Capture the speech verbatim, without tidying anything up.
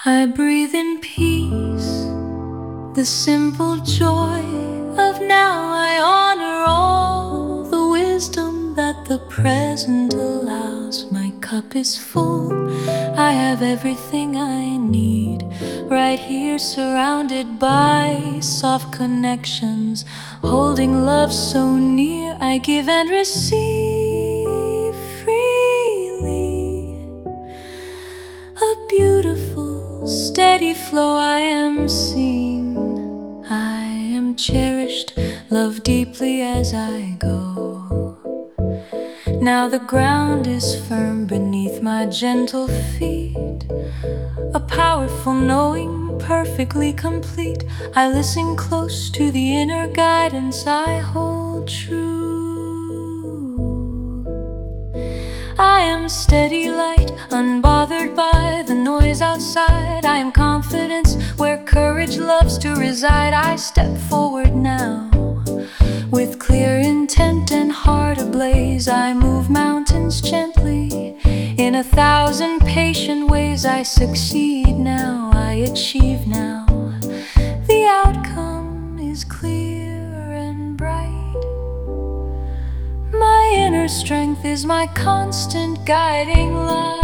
I breathe in peace, the simple joy of now. I honor all the wisdom that the present allows. My cup is full, I have everything I need, right here surrounded by soft connections, holding love so near. I give and receive freely, a beautiful steady flow. I am seen, I am cherished, loved deeply as I go. Now the ground is firm beneath my gentle feet, a powerful knowing, perfectly complete. I listen close to the inner guidance I hold true. I am steady light, unbothered by the noise outside. I am confidence where courage loves to reside. I step forward now with clear intent and heart ablaze. I move mountains gently in a thousand patient ways. I succeed now, I achieve now. The outcome is clear and bright. My inner strength is my constant guiding light.